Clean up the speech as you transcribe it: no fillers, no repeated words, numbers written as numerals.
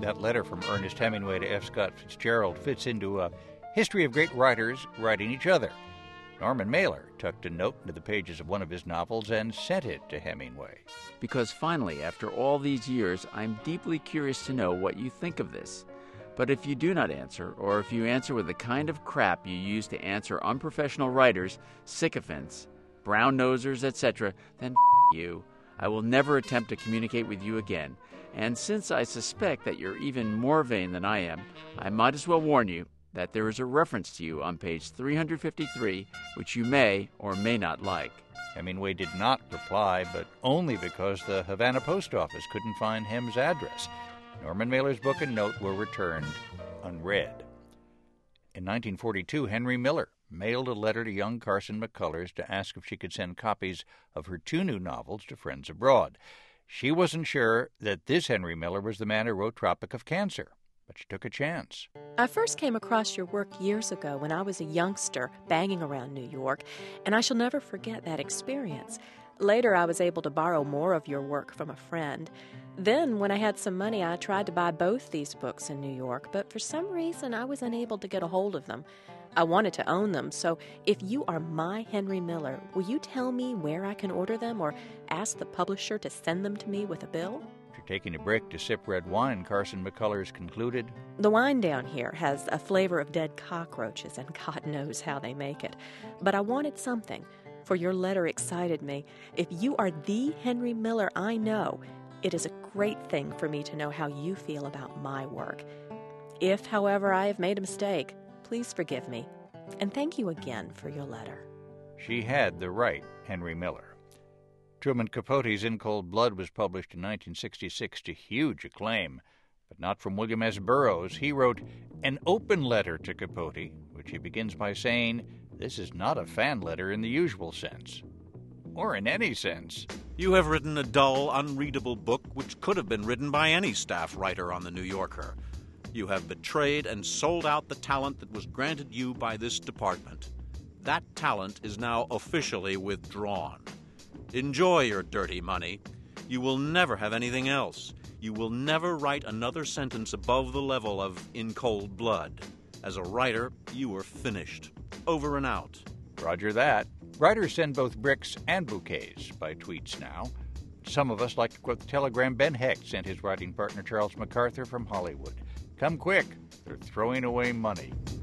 That letter from Ernest Hemingway to F. Scott Fitzgerald fits into a history of great writers writing each other. Norman Mailer tucked a note into the pages of one of his novels and sent it to Hemingway. Because finally, after all these years, I'm deeply curious to know what you think of this. But if you do not answer, or if you answer with the kind of crap you use to answer unprofessional writers, sycophants, brown-nosers, etc., then you. I will never attempt to communicate with you again. And since I suspect that you're even more vain than I am, I might as well warn you that there is a reference to you on page 353, which you may or may not like. Hemingway did not reply, but only because the Havana post office couldn't find Hem's address. Norman Mailer's book and note were returned unread. In 1942, Henry Miller mailed a letter to young Carson McCullers to ask if she could send copies of her 2 new novels to friends abroad. She wasn't sure that this Henry Miller was the man who wrote Tropic of Cancer, but she took a chance. I first came across your work years ago when I was a youngster banging around New York, and I shall never forget that experience. Later, I was able to borrow more of your work from a friend. Then, when I had some money, I tried to buy both these books in New York, but for some reason, I was unable to get a hold of them. I wanted to own them, so if you are my Henry Miller, will you tell me where I can order them or ask the publisher to send them to me with a bill? After taking a break to sip red wine, Carson McCullers concluded, The wine down here has a flavor of dead cockroaches, and God knows how they make it. But I wanted something, for your letter excited me. If you are the Henry Miller I know, it is a great thing for me to know how you feel about my work. If, however, I have made a mistake, please forgive me, and thank you again for your letter. She had the right Henry Miller. Truman Capote's In Cold Blood was published in 1966 to huge acclaim, but not from William S. Burroughs. He wrote an open letter to Capote, which he begins by saying, this is not a fan letter in the usual sense, or in any sense. You have written a dull, unreadable book which could have been written by any staff writer on The New Yorker. You have betrayed and sold out the talent that was granted you by this department. That talent is now officially withdrawn. Enjoy your dirty money. You will never have anything else. You will never write another sentence above the level of In Cold Blood. As a writer, you are finished. Over and out. Roger that. Writers send both bricks and bouquets by tweets now. Some of us like to quote the telegram Ben Hecht sent his writing partner Charles MacArthur from Hollywood. Come quick, they're throwing away money.